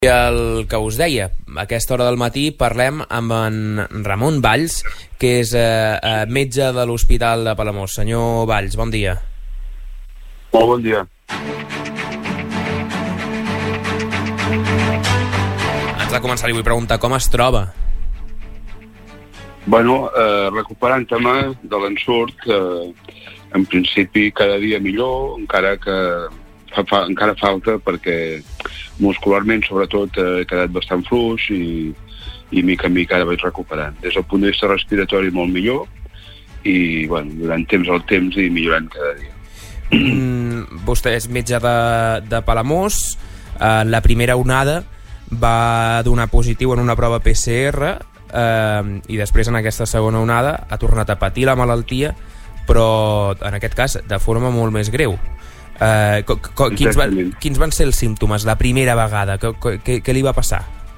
I el que us deia, a aquesta hora del matí parlem amb en Ramon Valls, que és metge de l'Hospital de Palamós. Senyor Valls, bon dia. Molt bon dia. Abans de començar li vull preguntar com es troba. Bueno, recuperant-me de l'ensurt, en principi cada dia millor, encara falta perquè muscularment sobretot he quedat bastant fluix i mica en mica ara vaig recuperant. Des del punt de vista respiratori molt millor i bueno, durant temps al temps i millorant cada dia. Vostè és metge de Palamós. La primera onada va donar positiu en una prova PCR i després en aquesta segona onada ha tornat a patir la malaltia, però en aquest cas de forma molt més greu. Quins van ser els símptomes la primera vegada? Què li va passar?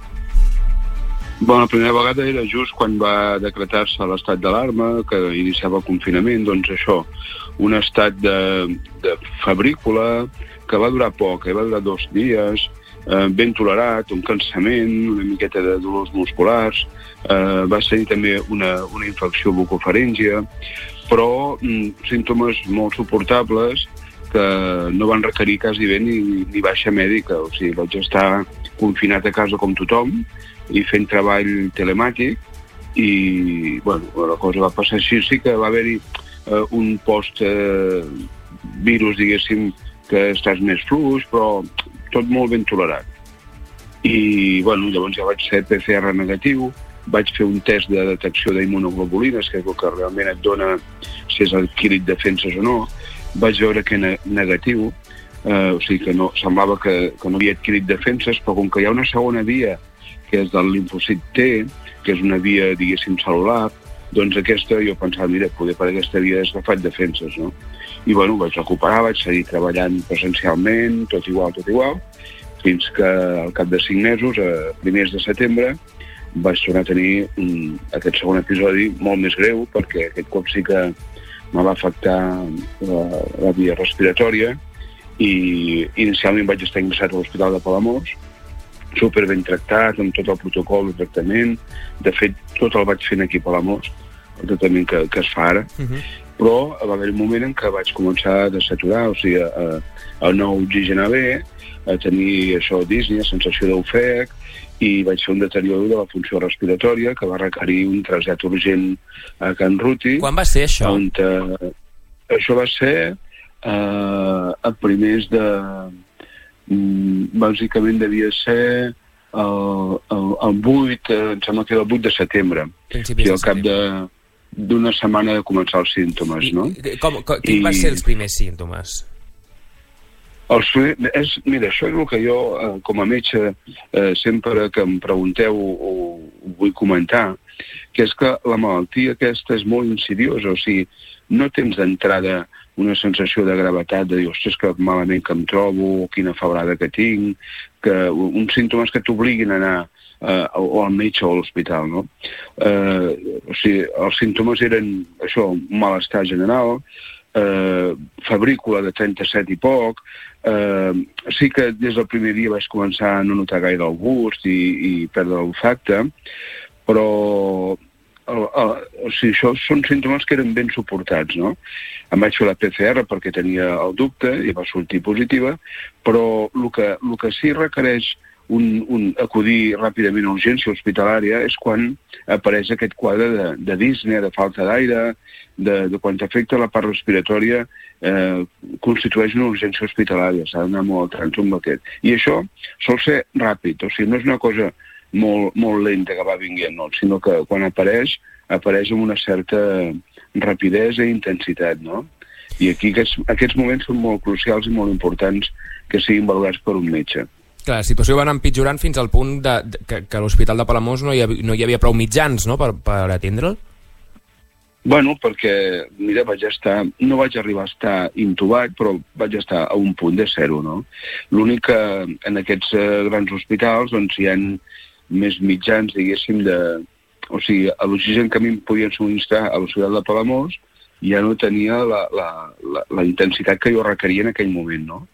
Bueno, la primera vegada era just quan va decretar-se l'estat d'alarma, que iniciava el confinament, doncs això, un estat de febrícula que va durar poc, va durar 2 dies, ben tolerat, un cansament, una miqueta de dolors musculars, va ser també una infecció bucofaríngia, però símptomes molt suportables que no van requerir quasi bé ni baixa mèdica. O sigui, vaig estar confinat a casa com tothom i fent treball telemàtic i, bueno, la cosa va passar així. Sí que va haver-hi un post-virus, diguéssim, que estàs més fluix, però tot molt ben tolerat. I, bueno, llavors ja vaig ser PCR negatiu, vaig fer un test de detecció d'immunoglobulines, que és el que realment et dona si has adquirit defenses o no. Vaig veure que negatiu, o sigui que no, semblava que no havia adquirit defenses, però com que hi ha una segona via, que és del limfocit T, que és una via, diguéssim, cel·lular, doncs aquesta, jo pensava, mira, poder per aquesta via has agafat defenses, no? I, bueno, vaig recuperar, vaig seguir treballant presencialment, tot igual, fins que al cap de 5 mesos, a primers de setembre, vaig tornar a tenir aquest segon episodi molt més greu, perquè aquest cop sí que me va afectar la via respiratòria i inicialment vaig estar ingressat a l'Hospital de Palamós, super ben tractat, amb tot el protocol de tractament. De fet, tot el vaig fent aquí a Palamós, el tractament que es fa ara. Però va haver un moment en què vaig començar a desaturar, o sigui, a no oxigenar bé, a tenir això disnea, sensació d'ofec, i vaig fer un deterioro de la funció respiratòria que va requerir un trasllat urgent a Can Ruti. Quan va ser això? Això va ser a primers de... bàsicament devia ser el 8, em sembla que era el 8 de setembre. Principis de setembre. Al cap d'una setmana de començar els símptomes, no? Quins van ser els primers símptomes? Mira, això és el que jo, com a metge, sempre que em pregunteu ho vull comentar, que és que la malaltia aquesta és molt insidiosa, o sigui, no tens d'entrada una sensació de gravetat, de dir, ostres, que malament que em trobo, quina febrada que tinc, uns símptomes que t'obliguin a anar o al metge o a l'hospital, no? O sigui, els símptomes eren això, un malestar general, febrícula de 37 i poc, sí que des del primer dia vaig començar a no notar gaire el gust i perdre l'olfacte, però o sigui, això són símptomes que eren ben suportats, no? Em vaig fer la PCR perquè tenia el dubte i va sortir positiva, però el que sí requereix acudir ràpidament a urgència hospitalària és quan apareix aquest quadre de disnea, de falta d'aire, de quan t'afecta la part respiratòria, constitueix una urgència hospitalària, s'ha d'anar molt al trànsit amb aquest. I això sol ser ràpid, o sigui, no és una cosa molt lenta que va vinguent, no? Sinó que quan apareix amb una certa rapidesa i intensitat, no? I aquí aquests moments són molt crucials i molt importants que siguin valorats per un metge. Clar, la situació va anar empitjorant fins al punt que a l'Hospital de Palamós no hi havia prou mitjans, no?, per atendre'l? Bueno, perquè, mira, no vaig arribar a estar intubat, però vaig estar a un punt de 0, no? L'únic que en aquests grans hospitals doncs, hi ha més mitjans, diguéssim, o sigui, l'oxigen que a mi em podien subministrar a l'Hospital de Palamós ja no tenia la intensitat que jo requeria en aquell moment, no?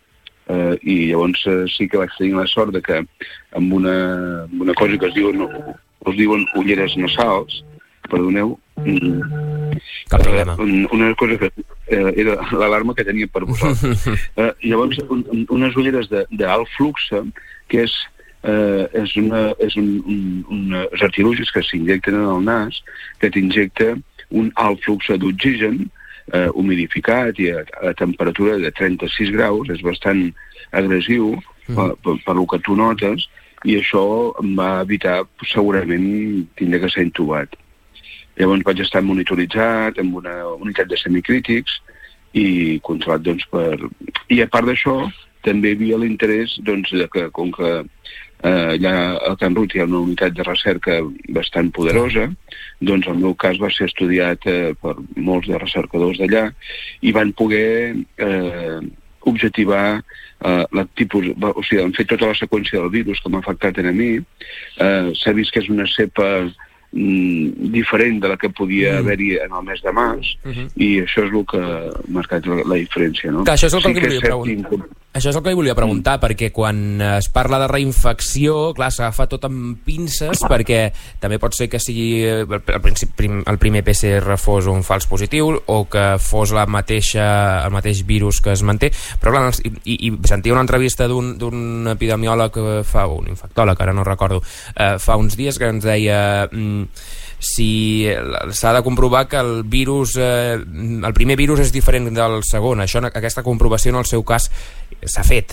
I llavors sí que vaig tenir la sort de que amb una cosa que es diuen ulleres nasals, perdoneu, cap problema. Una cosa que era l'alarma que tenia per vosaltres. Llavors, unes ulleres d'alt flux, que és un artilugis que s'injecten en el nas, que t'injecta un alt flux d'oxigen humidificat i a temperatura de 36 graus, és bastant agressiu per lo que tu notes, i això em va evitar segurament tindre que ser intubat. Llavors vaig estar monitoritzat amb una unitat de semicrítics i controlat I a part d'això també hi havia l'interès de que com que allà a Can Rut hi ha una unitat de recerca bastant poderosa, doncs el meu cas va ser estudiat per molts de recercadors d'allà i van poder objectivar o sigui, han fet tota la seqüència del virus que m'ha afectat a mi, s'ha vist que és una cepa diferent de la que podia haver-hi en el mes de març, i això és el que ha marcat la diferència, no? Clar, això és el que volia preguntar. Això és el que li volia preguntar, perquè quan es parla de reinfecció, clar, s'agafa tot amb pinces, perquè també pot ser que sigui el primer PCR fos un fals positiu o que fos el mateix virus que es manté, però clar, i sentia una entrevista d'un epidemiòleg, un infectòleg, ara no recordo, fa uns dies, que ens deia si s'ha de comprovar que el el primer virus és diferent del segon. Aquesta comprovació en el seu cas s'ha fet.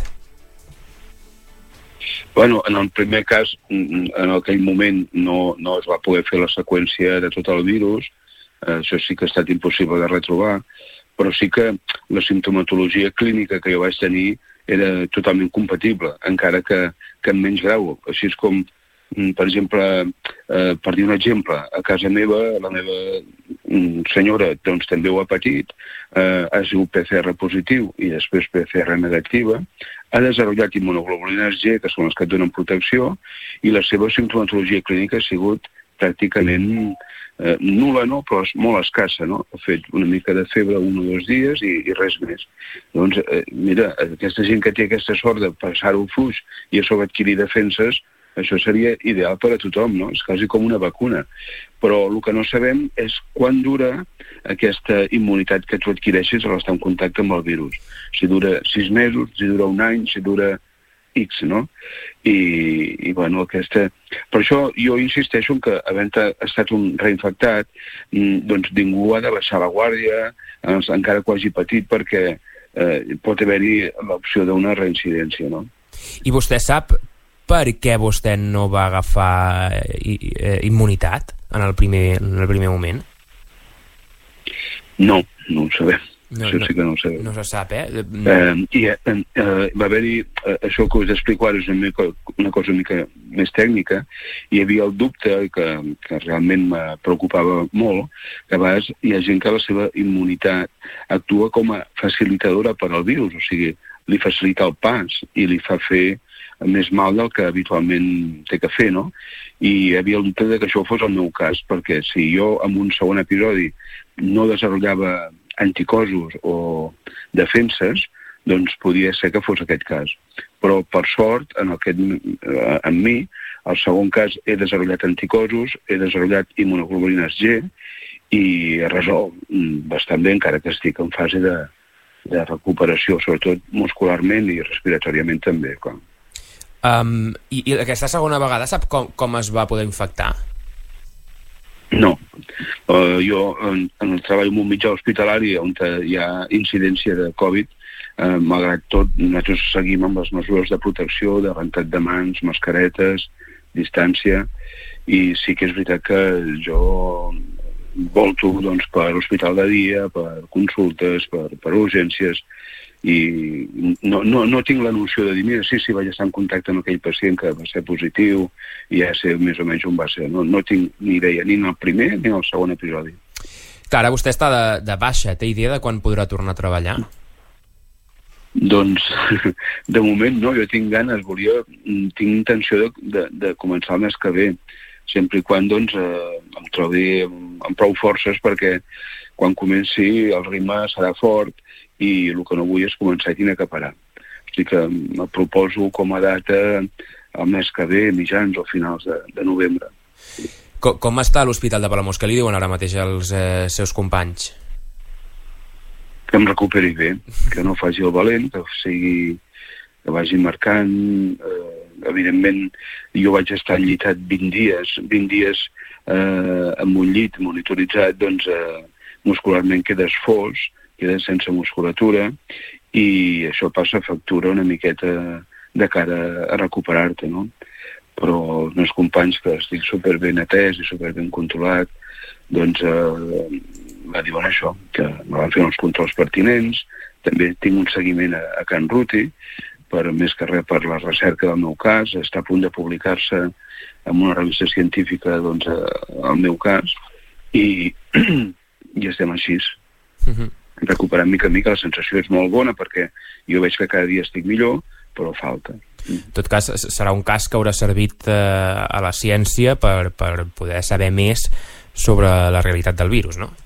Bueno, en el primer cas, en aquell moment no es va poder fer la seqüència de tot el virus, això sí que ha estat impossible de retrobar, però sí que la simptomatologia clínica que jo vaig tenir era totalment compatible, encara que en menys grau. Així és com, per exemple, per dir un exemple, a casa meva, la meva senyora doncs, també ho ha patit, ha sigut PCR positiu i després PCR negativa, ha desenvolupat immunoglobulines G, que són les que et donen protecció, i la seva simptomatologia clínica ha sigut pràcticament nul·la, no? Però és molt escassa, no? Ha fet una mica de febre 1 o 2 dies i res més. Doncs, mira, aquesta gent que té aquesta sort de passar-ho fluix i a sobre adquirir defenses, això seria ideal per a tothom, no? És quasi com una vacuna. Però el que no sabem és quan dura aquesta immunitat que tu adquireixes a l'estar en contacte amb el virus. Si dura 6 mesos, si dura 1 any, si dura X, no? I bueno, per això jo insisteixo que, havent estat un reinfectat, doncs ningú ha de baixar la guàrdia, encara que ho hagi patit, perquè pot haver-hi l'opció d'una reincidència, no? I vostè sap per què vostè no va agafar immunitat en el primer moment? No ho sabem. Això sí que no ho sabem. No se sap, va haver-hi, això que us explico ara és una cosa una mica més tècnica, hi havia el dubte que realment me preocupava molt, que a vegades hi ha gent que la seva immunitat actua com a facilitadora per al virus, o sigui, li facilita el pas i li fa fer més mal del que habitualment té que fer, no? I hi havia el dubte que això fos el meu cas, perquè si jo en un segon episodi no desenvolupava anticossos o defenses, doncs podia ser que fos aquest cas. Però, per sort, en mi, el segon cas he desenvolupat anticossos, he desenvolupat immunoglobulines G i he resolt bastant bé, encara que estic en fase de recuperació, sobretot muscularment i respiratòriament també, clar. I aquesta segona vegada sap com es va poder infectar? No. Jo treballo en un mitjà hospitalari on hi ha incidència de Covid. Malgrat tot, nosaltres seguim amb les mesures de protecció, de rentat de mans, mascaretes, distància, i sí que és veritat que jo volto doncs, per l'hospital de dia, per consultes, per urgències, i no tinc la noció de dir, mira, sí, vaig estar en contacte amb aquell pacient que va ser positiu i ja sé més o menys on va ser. No tinc ni idea, ni en el primer ni en el segon episodi. Que ara vostè està de baixa, té idea de quan podrà tornar a treballar? Doncs, de moment no, jo tinc ganes, tinc intenció de començar el mes que ve, sempre i quan doncs, em trobi amb prou forces, perquè quan comenci el ritme serà fort i el que no vull és començar a tenir que parar. Estic que me proposo com a data el mes que ve, mitjans o finals de novembre. Com està l'Hospital de Palamós? Què li diuen ara mateix als seus companys? Que em recuperi bé, que no faci el valent, que vagi marcant. Evidentment, jo vaig estar llitat 20 dies amb un llit monitoritzat, doncs muscularment quedes fos, quedes sense musculatura, i això passa factura una miqueta de cara a recuperar-te, no? Però els meus companys, que estic superben atès i superben controlat, doncs me diuen això, que me van fer els controls pertinents. També tinc un seguiment a Can Ruti, més que res per la recerca del meu cas. Està a punt de publicar-se en una revista científica, doncs, el meu cas, i estem així. Recuperant mica en mica. La sensació és molt bona perquè jo veig que cada dia estic millor, però falta. En tot cas, serà un cas que haurà servit a la ciència per poder saber més sobre la realitat del virus, no?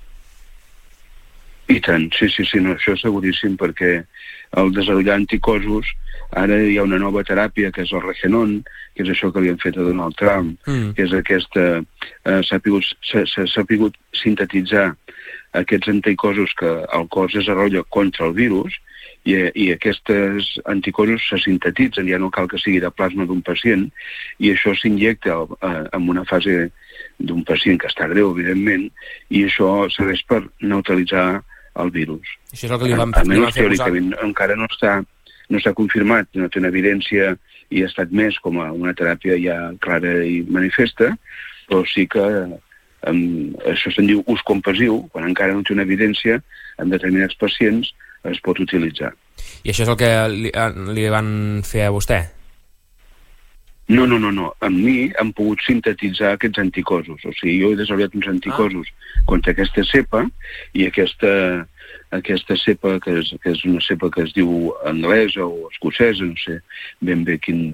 I tant, sí, no, això és seguríssim, perquè al desenvolupar anticossos ara hi ha una nova teràpia que és el Regenon, que és això que li han fet a Donald Trump, que és aquesta... s'ha pogut sintetitzar aquests anticossos que el cos desenvolupa contra el virus, i aquests anticossos se sintetitzen, ja no cal que sigui de plasma d'un pacient, i això s'injecta en una fase d'un pacient que està greu, evidentment, i això serveix per neutralitzar el virus. Això és el que li van fer posar. Encara no està confirmat, no té una evidència i ha estat més com a una teràpia ja clara i manifesta, però sí que això se'n diu ús compassiu, quan encara no té una evidència, en determinats pacients es pot utilitzar. I això és el que li van fer a vostè? No. Amb mi han pogut sintetitzar aquests anticossos. O sigui, jo he desenvolupat uns anticossos contra aquesta cepa, i aquesta cepa, que és una cepa que es diu anglesa o escocesa, no sé ben bé quin...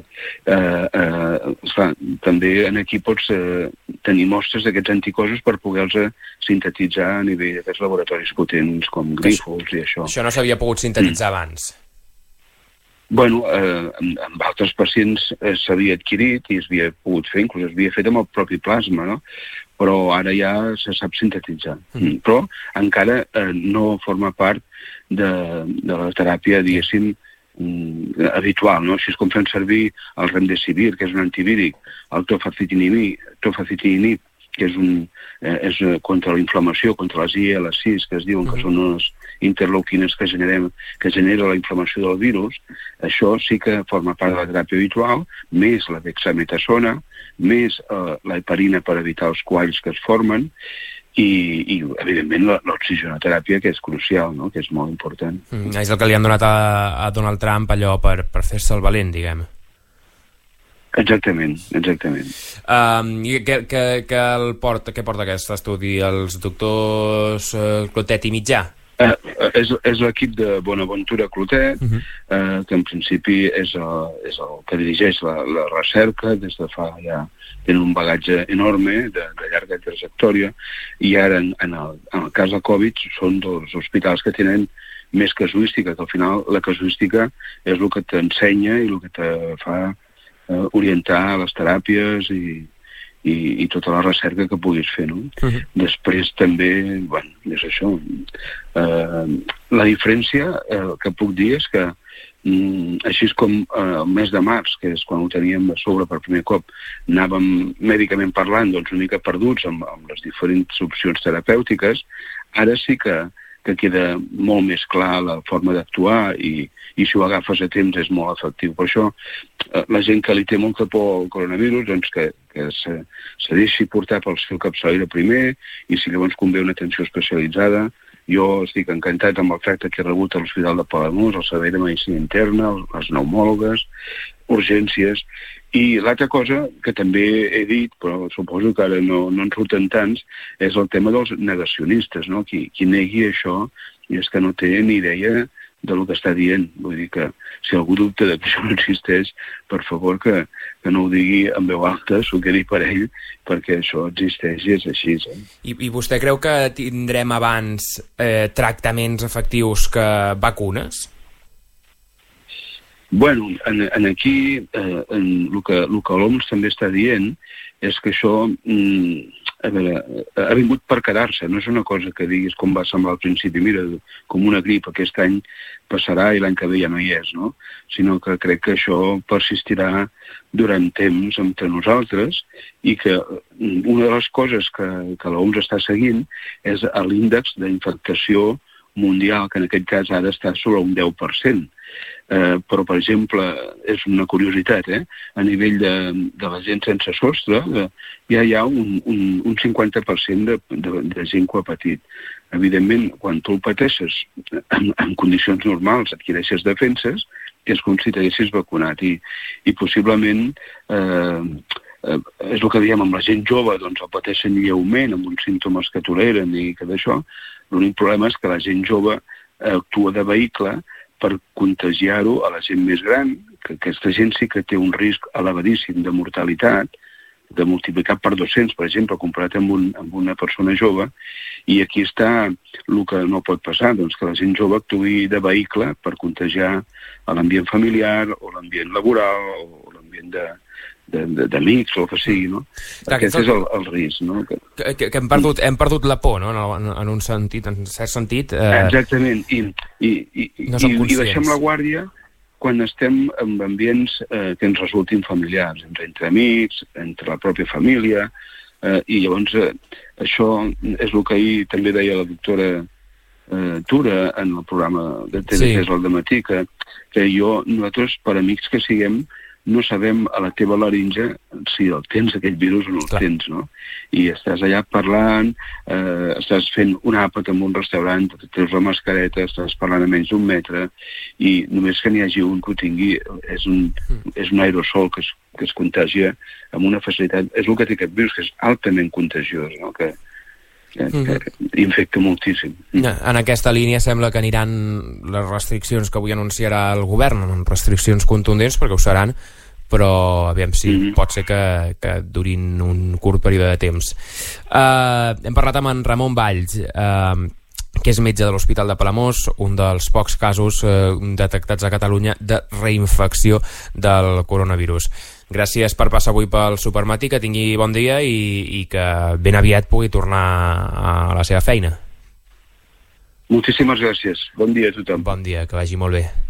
Esclar, també aquí pots tenir mostres d'aquests anticossos per poder-los sintetitzar a nivell d'aquests laboratoris potents com Grifols i això. Això no s'havia pogut sintetitzar abans? Bueno, amb altres pacients s'havia adquirit i es havia pogut fer, inclús es havia fet amb el propi plasma, no? Però ara ja se sap sintetitzar. Però encara no forma part de la teràpia, diguéssim, habitual, no? Així és com fem servir el Remdesivir, que és un antivíric, el Tofacitinib, que és contra la inflamació, contra les IL-6, que es diuen que són unes interleuquines que genera la inflamació del virus. Això sí que forma part de la teràpia habitual, més la dexametasona, més la heparina per evitar els qualls que es formen, i evidentment l'oxigenoteràpia, que és crucial, no? Que és molt important. És el que li han donat a Donald Trump allò per fer-se el valent, diguem. Exactament. I què porta aquest estudi? Els doctors Clotet i Mitjà? És l'equip de Bonaventura Clotet, que en principi és el que dirigeix la recerca des de fa ja... Tenen un bagatge enorme de llarga trajectòria, i ara en el cas de Covid són dels hospitals que tenen més casuística, que al final la casuística és el que t'ensenya i el que te fa orientar les teràpies i tota la recerca que puguis fer, no? Després també, bueno, és això. La diferència que puc dir és que així com el mes de març, que és quan ho teníem a sobre per primer cop, anàvem mèdicament parlant doncs una mica perduts amb les diferents opcions terapèutiques, ara sí que queda molt més clar la forma d'actuar, i si ho agafes a temps és molt efectiu. Per això la gent que li té molta por al coronavirus, doncs que se deixi portar pel seu capçalera primer, i si llavors convé una atenció especialitzada. Jo estic encantat amb el tracte que he rebut a l'Hospital de Palamós, al Servei de Medicina Interna, les pneumòlogues, urgències. I l'altra cosa que també he dit, però suposo que ara no en surten tants, és el tema dels negacionistes, no? Qui negui això i és que no té ni idea del que està dient. Vull dir que si algú dubta que això no existeix, per favor que no ho digui en veu alta, s'ho quedi per ell, perquè això existeix i és així. I vostè creu que tindrem abans tractaments efectius que vacunes? Bueno, aquí el que l'OMS també està dient és que això ha vingut per quedar-se. No és una cosa que diguis com va semblar al principi, mira, com una grip, aquest any passarà i l'any que ve ja no hi és, no? Sinó que crec que això persistirà durant temps entre nosaltres i que una de les coses que l'OMS està seguint és l'índex d'infectació mundial, que en aquest cas ha d'estar sobre un 10%. Però, per exemple, és una curiositat, a nivell de la gent sense sostre, ja hi ha un 50% de gent que ho ha patit. Evidentment, quan tu el pateixes en condicions normals, adquireixes defenses, és com si t'haguessis vacunat. I possiblement, és el que diem amb la gent jove, doncs el pateixen lleument, amb uns símptomes que toleren i que d'això. L'únic problema és que la gent jove actua de vehicle per contagiar-ho a la gent més gran, que aquesta gent sí que té un risc elevadíssim de mortalitat, de multiplicar per 200, per exemple, comparat amb una persona jove, i aquí està el que no pot passar, doncs que la gent jove actuï de vehicle per contagiar l'ambient familiar o l'ambient laboral o l'ambient d'amics o el que sigui, no? Clar, aquest és el risc, no? Que hem perdut la por, no? En un sentit, en cert sentit. Exactament, i deixem la guàrdia quan estem en ambients que ens resultin familiars, entre amics, entre la pròpia família, i llavors això és el que ahir també deia la doctora Tura en el programa de TV3 al dematí, que nosaltres, per amics que siguem, no sabem a la teva laringe si el tens, aquell virus, o no el tens, no? I estàs allà parlant, estàs fent un àpat en un restaurant, treus la mascareta, estàs parlant a menys d'un metre, i només que n'hi hagi un que ho tingui, és un aerosol que es contagia amb una facilitat. És el que té aquest virus, que és altament contagiós, no? Que infecta moltíssim. En aquesta línia sembla que aniran les restriccions que avui anunciarà el govern, restriccions contundents, perquè ho seran, però aviam si pot ser que durin un curt període de temps. Hem parlat amb en Ramon Valls, que és metge de l'Hospital de Palamós, un dels pocs casos detectats a Catalunya de reinfecció del coronavirus. Gràcies per passar avui pel Supermatí, que tingui bon dia i que ben aviat pugui tornar a la seva feina. Moltíssimes gràcies. Bon dia a tothom. Bon dia, que vagi molt bé.